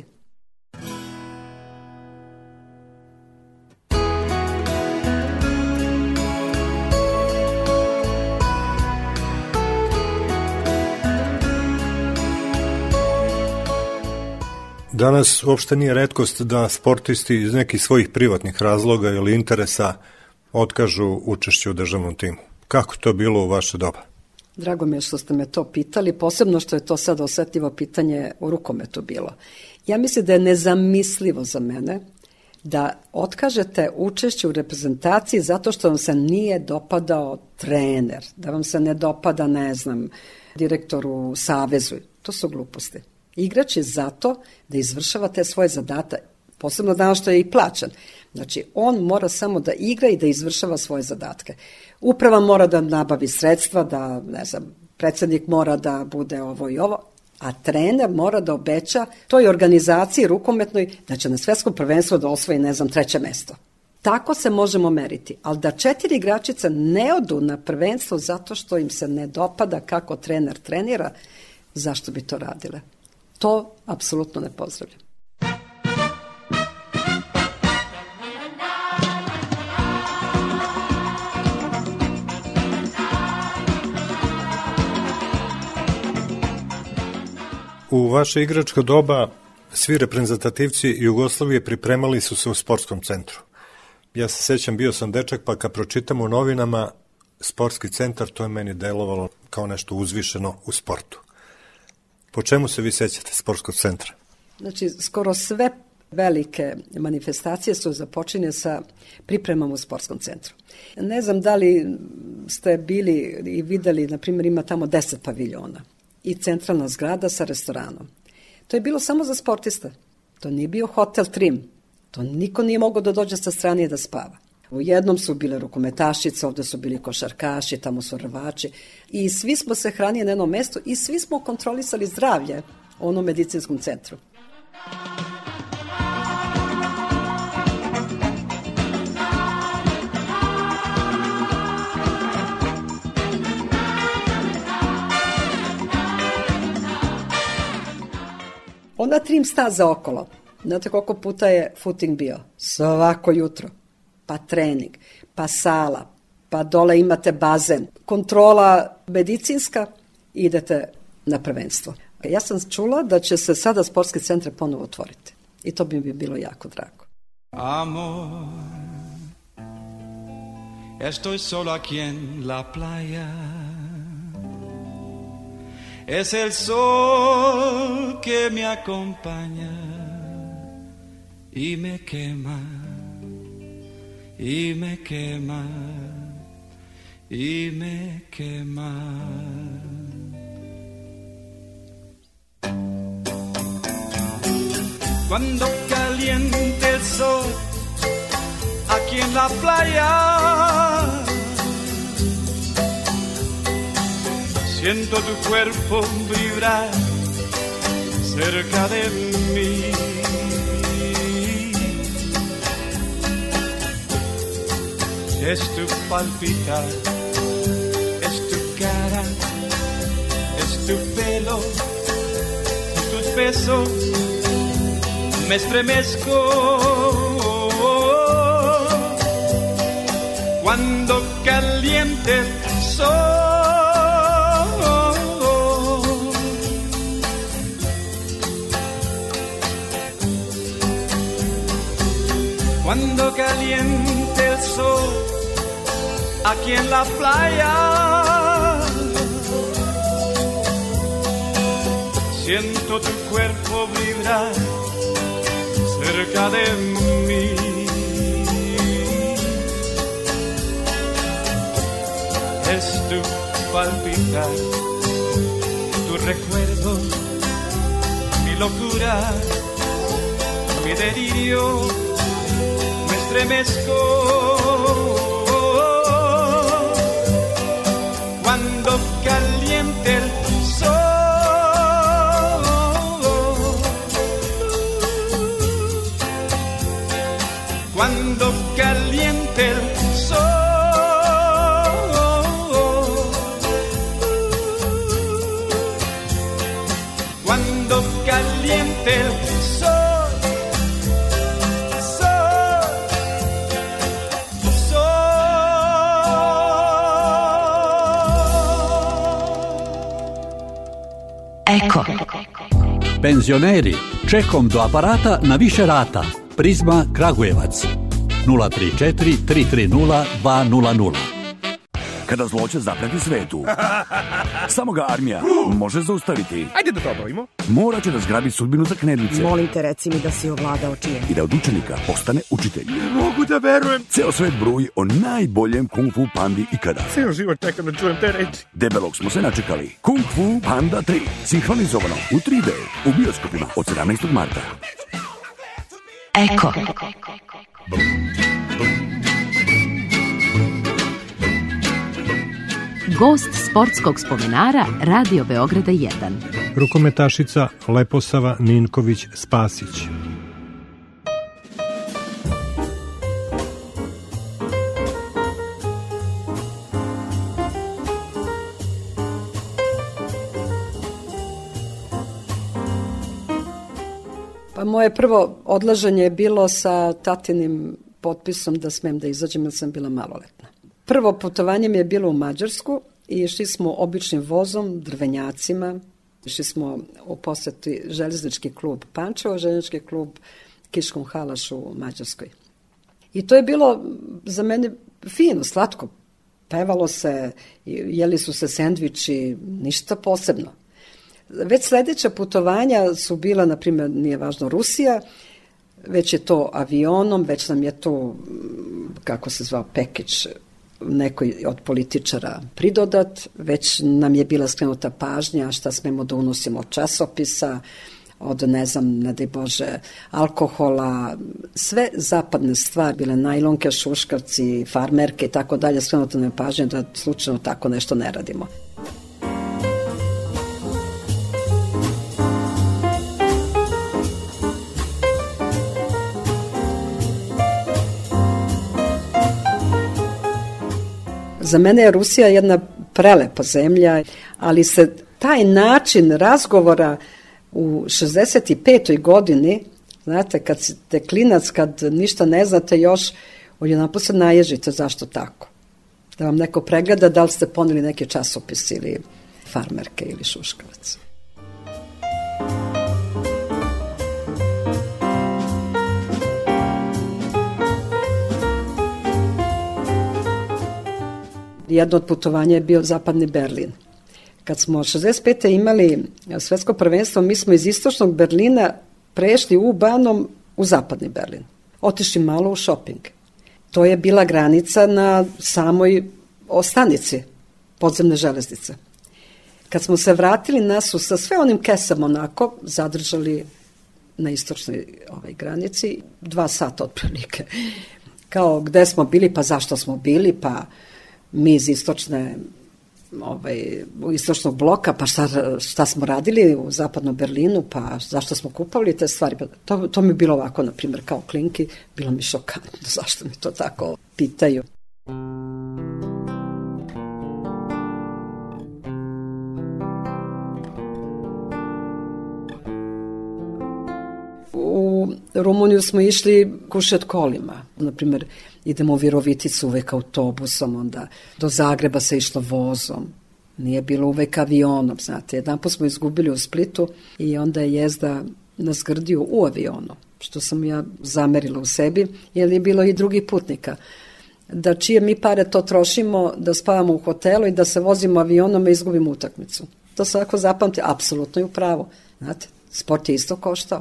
Danas uopšte nije retkost da sportisti iz nekih svojih privatnih razloga ili interesa otkažu učešće u državnom timu. Kako to bilo u vaše doba? Drago mi je što ste me to pitali, posebno što je to sad osjetljivo pitanje u rukometu bilo. Ja mislim da je nezamislivo za mene da otkažete učešće u reprezentaciji zato što vam se nije dopadao trener, da vam se ne dopada, ne znam, direktor u savezu. To su gluposti. Igrač je zato da izvršava te svoje zadate, posebno danas što je i plaćen. Znači, on mora samo da igra i da izvršava svoje zadatke. Uprava mora da nabavi sredstva, da, ne znam, predsjednik mora da bude ovo i ovo, a trener mora da obeća toj organizaciji rukometnoj da će na svetskom prvenstvu da osvoji, ne znam, 3. mesto. Tako se možemo meriti, ali da 4 igračice ne odu na prvenstvo zato što im se ne dopada kako trener trenira, zašto bi to radile? To apsolutno ne pozdravljam. U vaše igračko doba svi reprezentativci Jugoslavije pripremali su se u sportskom centru. Ja se sećam, bio sam dečak, pa kad pročitam u novinama sportski centar, to je meni delovalo kao nešto uzvišeno u sportu. Po čemu se vi sećate sportskog centra? Znači, skoro sve velike manifestacije su započinje sa pripremom u sportskom centru. Ne znam da li ste bili i videli, na primjer, ima tamo 10 paviljona i centralna zgrada sa restoranom. To je bilo samo za sportiste. To nije bio hotel Trim. To niko nije mogao da dođe sa strane i da spava. U jednom su bile rukometašice, ovdje su bili košarkaši, tamo su rvači i svi smo se hranili na jednom mjestu i svi smo kontrolisali zdravlje u onom medicinskom centru. Onda Trim staza okolo. Znate koliko puta je footing bio? Svako jutro. Pa trening, pa sala, pa dole imate bazen, kontrola medicinska, idete na prvenstvo. parka. Ja sam čula da će se sada sportski centre ponovo otvoriti. I to bi mi bilo jako drago. Amor, estoy solo aquí en la playa. Es el sol que me acompaña y me quema, y me quema, y me quema. Cuando caliente el sol aquí en la playa, siento tu cuerpo vibrar cerca de mí. Es tu palpitar, es tu cara, es tu pelo, tus besos, me estremezco cuando caliente el sol. Cuando caliente el sol aquí en la playa, siento tu cuerpo vibrar cerca de mí. Es tu palpitar, tu recuerdo, mi locura, mi delirio, me estremezco cuando caliente el sol. Cuando caliente el sol. Cuando caliente el sol. Eko. Penzioneri, čekom do aparata na više rata. Prizma Kragujevac 034 330 200. Kada zloće zapreti svetu, samo ga armija može zaustaviti. Ajde da to obavimo. Mora će da zgrabi sudbinu za knedlice. Molim te, reci mi da si ovladao čijem. I da od učenika postane učitelj. Ne mogu da verujem. Ceo svet bruji o najboljem kung fu pandi ikada. Ceo život čekam da čujem te reči. Debelog smo se načekali. Kung Fu Panda 3. Sinhronizovano u 3D. U bioskopima od 17. marta. Eko. Gost sportskog spomenara Radio Beograda 1. Rukometašica Leposava Ninković-Spasić. Pa moje prvo odlaženje je bilo sa tatinim potpisom da smem da izađem jer sam bila maloletna. Prvo putovanje mi je bilo u Mađarsku i išli smo običnim vozom, drvenjacima. Išli smo u poseti željeznički klub Pančevo, željeznički klub Kiškom Halaš u Mađarskoj. I to je bilo za mene fino, slatko. Pevalo se, jeli su se sendviči, ništa posebno. Već sledeća putovanja su bila, na primjer, nije važno Rusija, već je to avionom, već nam je to, kako se zvao, package, nekoj od političara pridodat, već nam je bila skrenuta pažnja šta smemo da unosimo od časopisa, od, ne znam, ne daj Bože, alkohola, sve zapadne stvari, bile najlonke, šuškavci, farmerke i tako dalje, skrenuta nam je pažnja da slučajno tako nešto ne radimo. Za mene je Rusija jedna prelepa zemlja, ali se taj način razgovora u 65. godini, znate, kad ste klinac, kad ništa ne znate još, odjedanput se naježite zašto tako. Da vam neko pregleda da li ste poneli neki časopis ili farmerke ili šuškavac. Jedno od putovanja je bio Zapadni Berlin. Kad smo 65. imali svetsko prvenstvo, mi smo iz istočnog Berlina prešli U-Bahnom u Zapadni Berlin. Otišli malo u šoping. To je bila granica na samoj stanici podzemne železnice. Kad smo se vratili, nas su sa sve onim kesama onako zadržali na istočnoj granici 2 sata otprilike. Kao gde smo bili, pa zašto smo bili, pa mi iz istočnog bloka, pa šta smo radili u Zapadnom Berlinu, pa zašto smo kupovali te stvari. To mi je bilo ovako, na primjer, kao klinki, bilo mi šokantno, zašto mi to tako pitaju. U Rumuniju smo išli kušet kolima. Naprimjer, idemo u Viroviticu uvek autobusom, onda do Zagreba se išlo vozom. Nije bilo uvek avionom, znate. Jedanput smo izgubili u Splitu i onda je jezda nas grdio u avionu, što sam ja zamerila u sebi, jer je bilo i drugih putnika. Da čije mi pare to trošimo, da spavamo u hotelu i da se vozimo avionom i izgubimo utakmicu. To svako zapamti, apsolutno je u pravu. Znate, sport je isto koštao.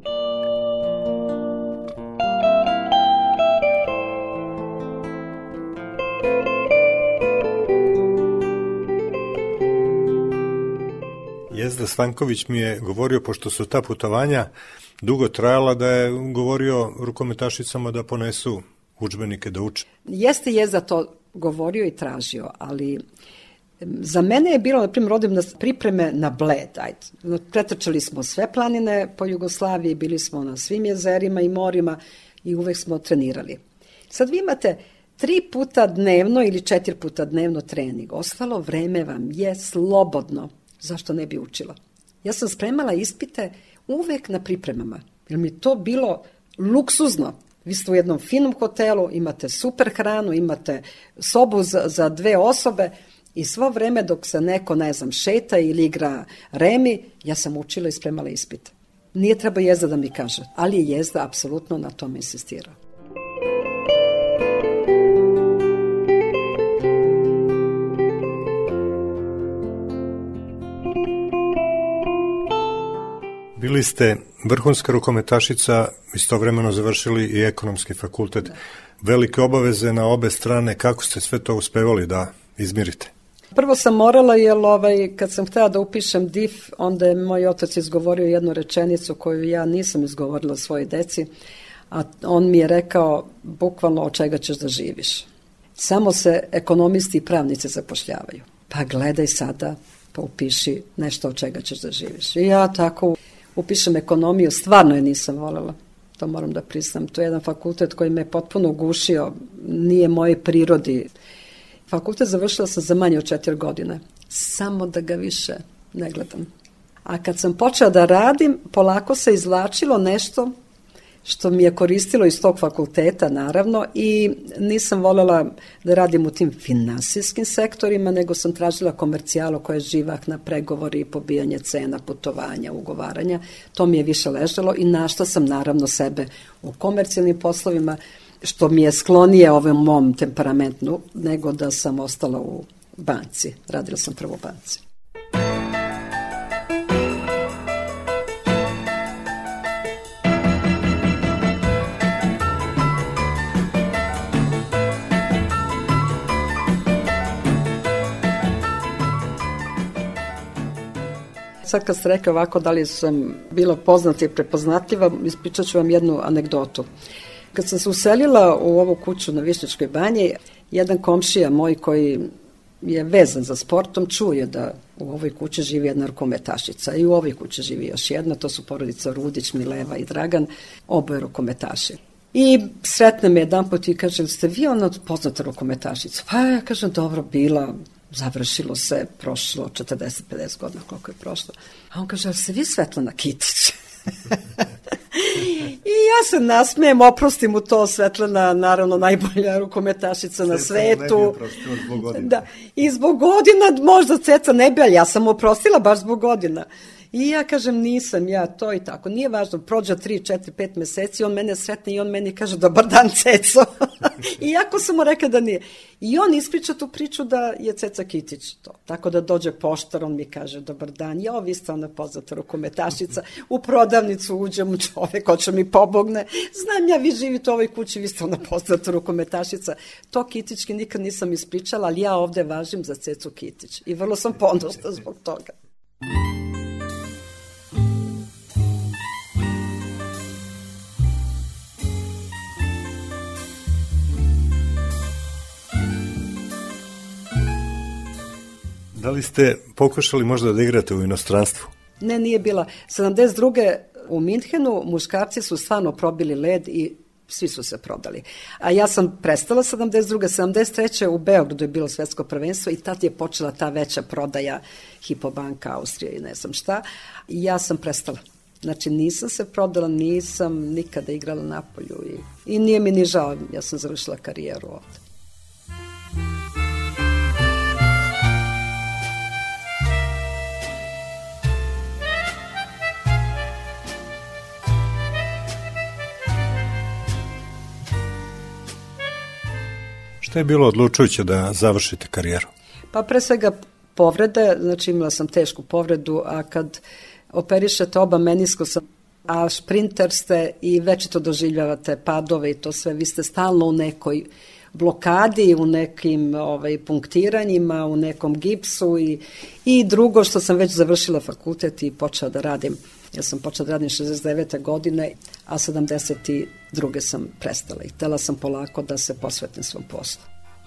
Jezda Svanković mi je govorio, pošto su ta putovanja dugo trajala, da je govorio rukometašicama da ponesu udžbenike da uče. Jeste Jezda to govorio i tražio, ali za mene je bilo, na primjer, odim na pripreme na Bled. Pretrčali smo sve planine po Jugoslaviji, bili smo na svim jezerima i morima i uvek smo trenirali. Sad vi imate 3 puta dnevno ili 4 puta dnevno trening. Ostalo vreme vam je slobodno. Zašto ne bi učila? Ja sam spremala ispite uvek na pripremama, jer mi to bilo luksuzno. Vi ste u jednom finom hotelu, imate super hranu, imate sobu za 2 osobe i svo vreme dok se neko, šeta ili igra remi, ja sam učila i spremala ispite. Nije treba Jezda da mi kaže, ali je Jezda apsolutno na tome insistirao. Bili ste vrhunska rukometašica, istovremeno završili i ekonomski fakultet. Velike obaveze na obe strane, kako ste sve to uspevali da izmirite? Prvo sam morala, jer kad sam htjela da upišem DIF, onda je moj otac izgovorio jednu rečenicu koju ja nisam izgovorila svojoj deci, a on mi je rekao bukvalno od čega ćeš da živiš. Samo se ekonomisti i pravnici zapošljavaju. Pa gledaj sada, pa upiši nešto od čega ćeš da živiš. I ja tako upišem ekonomiju, stvarno je nisam voljela, to moram da priznam. To je jedan fakultet koji me potpuno ugušio, nije moje prirodi. Fakultet završila sam za manje od 4 godine, samo da ga više ne gledam. A kad sam počela da radim, polako se izvlačilo nešto što mi je koristilo iz tog fakulteta, naravno, i nisam voljela da radim u tim finansijskim sektorima, nego sam tražila komercijalu koja je živahna, pregovori, pobijanje cena, putovanja, ugovaranja. To mi je više ležalo i našla sam naravno sebe u komercijalnim poslovima, što mi je sklonije ovom mom temperamentu, nego da sam ostala u banci. Radila sam prvo u banci. Sad kad ste rekli ovako da li sam bila poznata i prepoznatljiva, ispričat ću vam jednu anegdotu. Kad sam se uselila u ovu kuću na Višnjačkoj banji, jedan komšija moj koji je vezan za sportom čuje da u ovoj kući živi jedna rukometašica i u ovoj kući živi još jedna, to su porodica Rudić, Mileva i Dragan, oboje rukometaši. I sretne me jedan put i kaže, ste vi ona poznata rukometašica? Pa ja kažem, dobro, bila, završilo se, prošlo 40-50 godina koliko je prošlo. A on kaže, ali ste vi Svetlana Kitić? I ja se nasmijem, oprostim mu to, Svetlana, naravno najbolja rukometašica na svetu. Da, i zbog godina, možda Ceca ne bi, ali ja sam oprostila baš zbog godina. I ja kažem, nisam ja to i tako. Nije važno, prođe 3, 4, 5 meseci, on mene sretne i on meni kaže, dobar dan, Ceco. Iako sam mu rekla da nije. I on ispriča tu priču da je Ceca Kitić to. Tako da dođe poštar, on mi kaže, dobar dan, ja, vi ste ona poznata rukometašica, u prodavnicu uđem, čovek hoće mi pomogne, znam ja, vi živite u ovoj kući, vi ste ona poznata rukometašica. To Kitićki nikad nisam ispričala, ali ja ovde važim za Cecu Kitić. I vrlo sam ponosna zbog toga. Da li ste pokušali možda da igrate u inostranstvu? Ne, nije bila. 72. u Minhenu muškarci su stvarno probili led i svi su se prodali. A ja sam prestala 72. 73. u Beogradu je bilo svetsko prvenstvo i tad je počela ta veća prodaja Hypo Austrije i ne znam šta. I ja sam prestala. Znači nisam se prodala, nisam nikada igrala napolju i nije mi ni žao, ja sam završila karijeru ovde. Šta je bilo odlučujuće da završite karijeru? Pa pre svega povrede, znači imala sam tešku povredu, a kad operišete oba meniskusa, a šprinter ste i večito doživljavate padove i to sve, vi ste stalno u nekoj blokadi, u nekim punktiranjima, u nekom gipsu i drugo što sam već završila fakultet i počela da radim. Ja sam počela da radim 69. godine, a 72. sam prestala i htela sam polako da se posvetim svom poslu.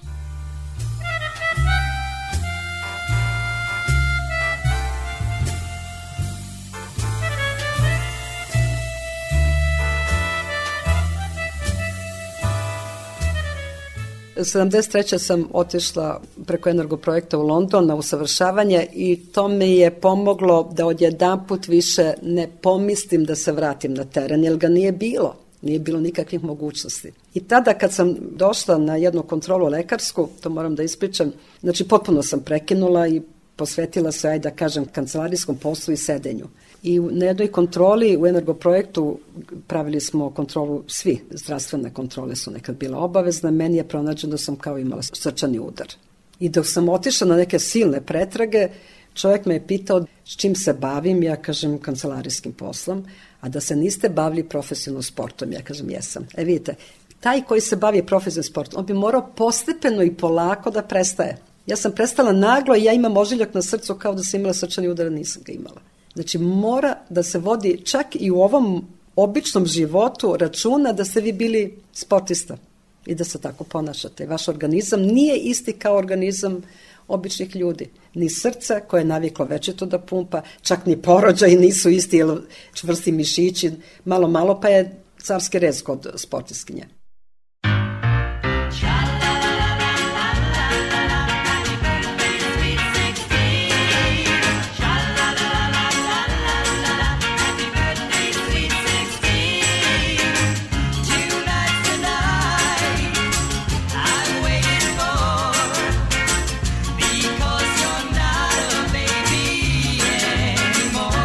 U 73. sam otišla preko Energoprojekta u London na usavršavanje i to mi je pomoglo da odjedanput više ne pomislim da se vratim na teren, jer ga nije bilo. Nije bilo nikakvih mogućnosti. I tada kad sam došla na jednu kontrolu lekarsku, to moram da ispričam, znači potpuno sam prekinula i posvetila se, ajde da kažem, kancelarijskom poslu i sedenju. I na jednoj kontroli u Energoprojektu pravili smo kontrolu, svi zdravstvene kontrole su nekad bila obavezne, meni je pronađeno da sam kao imala srčani udar. I dok sam otišla na neke silne pretrage, čovjek me je pitao s čim se bavim, ja kažem kancelarijskim poslom, a da se niste bavili profesionalnim sportom, ja kažem jesam. Vidite, taj koji se bavi profesionalnim sportom, on bi morao postepeno i polako da prestaje. Ja sam prestala naglo i ja imam ožiljak na srcu kao da sam imala srčani udar, nisam ga imala. Znači mora da se vodi čak i u ovom običnom životu računa da ste vi bili sportista i da se tako ponašate. Vaš organizam nije isti kao organizam običnih ljudi. Ni srce koje je naviklo večito da pumpa, čak ni porođaji nisu isti, čvrsti mišići, malo pa je carski rez kod sportistkinje.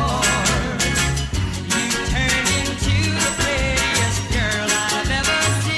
Girl I've ever seen.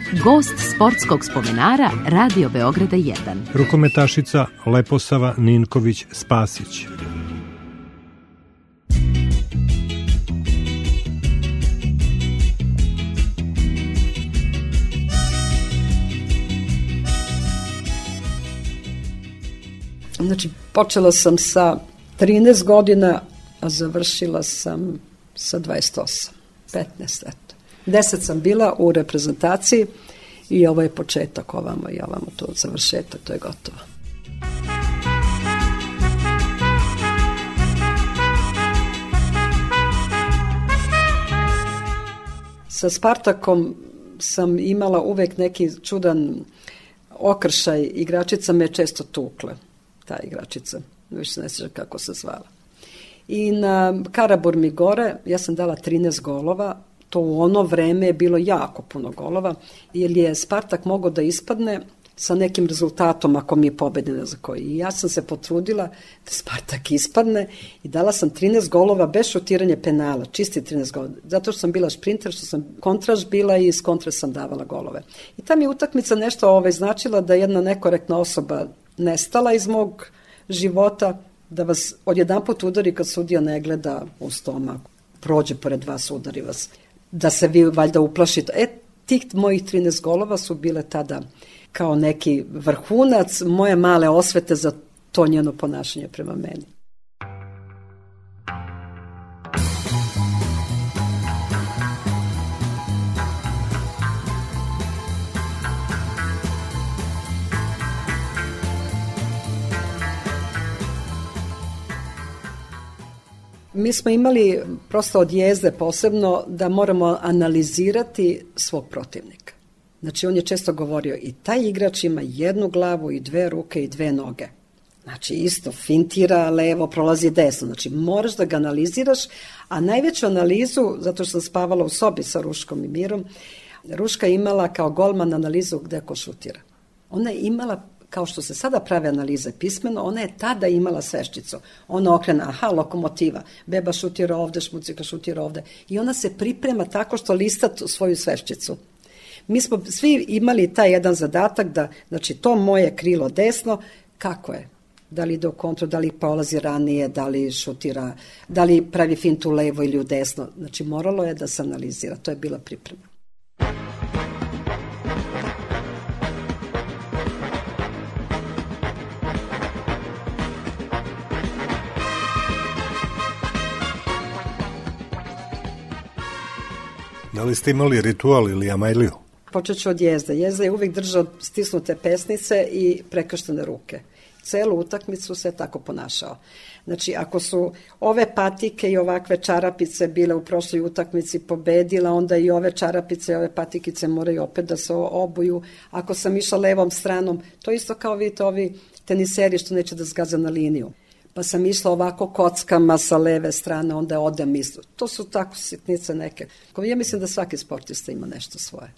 Gost sportskog spomenara Radio Beograda 1. Rukometašica Leposava Ninković-Spasić. Znači, počela sam sa 13 godina, a završila sam sa 28, 15, eto. 10 sam bila u reprezentaciji i ovo je početak ovamo i ovamo to završetak, to je gotovo. Sa Spartakom sam imala uvek neki čudan okršaj, igračica me često tukle, ta igračica, više se ne sjećam kako se zvala. I na Karaburmi gore ja sam dala 13 golova, to u ono vreme je bilo jako puno golova, jer je Spartak mogao da ispadne sa nekim rezultatom ako mi je pobedila za koji. I ja sam se potrudila da Spartak ispadne i dala sam 13 golova bez šutiranja penala, čisti 13 golova. Zato što sam bila šprinter, što sam kontraž bila i iz kontra sam davala golove. I ta mi je utakmica nešto značila da jedna nekorektna osoba nestala iz mog života, da vas odjedanput udari kad sudija ne gleda u stomak, prođe pored vas, udari vas, da se vi valjda uplašite. Tih mojih 13 golova su bile tada kao neki vrhunac moje male osvete za to njeno ponašanje prema meni. Mi smo imali prosto od jezde posebno da moramo analizirati svog protivnika. Znači on je često govorio i taj igrač ima jednu glavu i dve ruke i dve noge. Znači isto fintira levo, prolazi desno. Znači moraš da ga analiziraš, a najveću analizu, zato što sam spavala u sobi sa Ruškom i Mirom, Ruška je imala kao golman analizu gde ko šutira. Ona je imala, kao što se sada prave analize pismeno, ona je tada imala sveščicu. Ona okrene, lokomotiva, Beba šutira ovde, Šmucika šutira ovde. I ona se priprema tako što lista svoju sveščicu. Mi smo svi imali taj jedan zadatak da, znači, to moje krilo desno, kako je? Da li ide u kontru, da li prolazi ranije, da li šutira, da li pravi fintu levo ili u desno. Znači, moralo je da se analizira. To je bila priprema. Da li ste imali ritual ili amajliju? Počet ću od Jezda. Jezda je uvijek držao stisnute pesnice i prekrštene ruke. Celu utakmicu se tako ponašao. Znači, ako su ove patike i ovakve čarapice bile u prošloj utakmici pobedila, onda i ove čarapice i ove patikice moraju opet da se obuju. Ako sam išla levom stranom, to isto kao vidite ovi teniseri što neće da zgaze na liniju. Pa sam išla ovako kockama sa leve strane, onda odem isto. To su tako sitnice neke. Ja mislim da svaki sportista ima nešto svoje.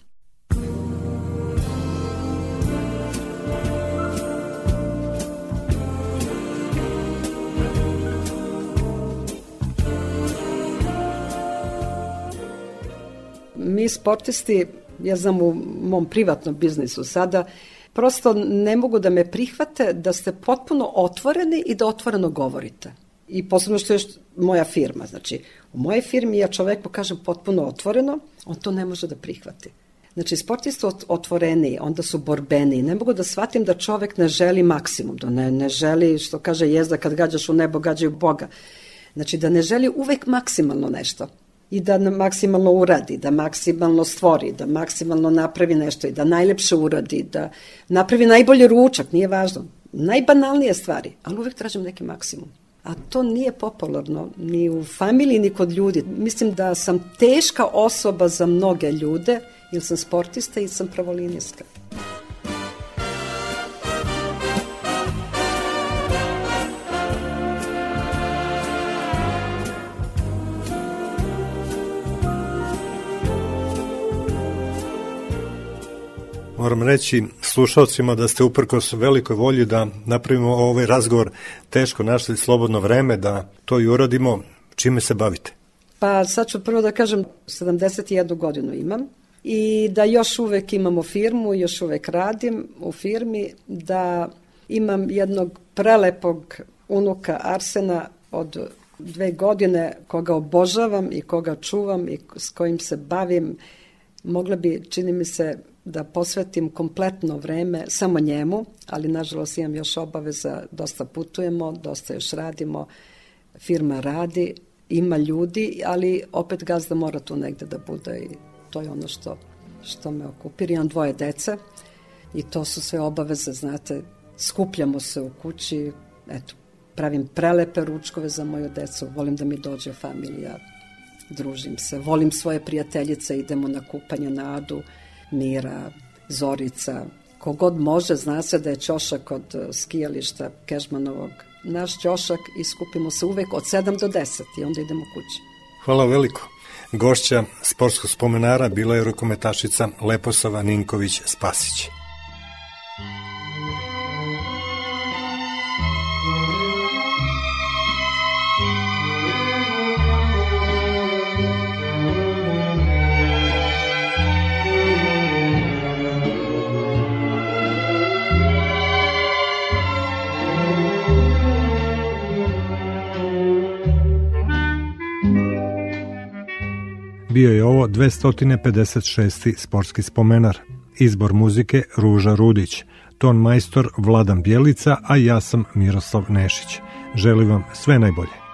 Mi sportisti, ja znam u mom privatnom biznisu sada, prosto ne mogu da me prihvate da ste potpuno otvoreni i da otvoreno govorite. I posebno što je moja firma. Znači, u mojej firmi ja čoveku kažem potpuno otvoreno, on to ne može da prihvati. Znači, sportisti otvoreni, onda su borbeni. Ne mogu da shvatim da čovek ne želi maksimum, da ne želi, što kaže Jezda, kad gađaš u nebo, gađaju Boga. Znači, da ne želi uvek maksimalno nešto. I da maksimalno uradi, da maksimalno stvori, da maksimalno napravi nešto i da najlepše uradi, da napravi najbolji ručak, nije važno. Najbanalnije stvari, ali uvek tražim neki maksimum. A to nije popularno ni u familiji, ni kod ljudi. Mislim da sam teška osoba za mnoge ljude, jer sam sportista i sam pravolinijska. Moram reći slušalcima da ste uprkos velikoj volji da napravimo ovaj razgovor teško našli slobodno vreme da to i uradimo. Čime se bavite? Pa sad ću prvo da kažem, 71 godinu imam i da još uvek imamo firmu, još uvek radim u firmi, da imam jednog prelepog unuka Arsena od 2 godine koga obožavam i koga čuvam i s kojim se bavim. Mogla bi, čini mi se, da posvetim kompletno vreme samo njemu, ali nažalost imam još obaveza, dosta putujemo, dosta još radimo, firma radi, ima ljudi, ali opet gazda mora tu negde da bude i to je ono što me okupira. Imam 2 dece i to su sve obaveze, znate, skupljamo se u kući, eto, pravim prelepe ručkove za moju decu, volim da mi dođe familija, družim se, volim svoje prijateljice, idemo na kupanje na Adu, Mira, Zorica, kogod može, zna se da je ćošak od skijališta Kežmanovog naš ćošak i skupimo se uvek od 7 do 10 i onda idemo kući. Hvala veliko. Gošća sportskog spomenara bila je rukometašica Leposava Ninković-Spasić. Bio je ovo 256. sportski spomenar. Izbor muzike Ruža Rudić, ton majstor Vladan Bjelica, a ja sam Miroslav Nešić. Želim vam sve najbolje.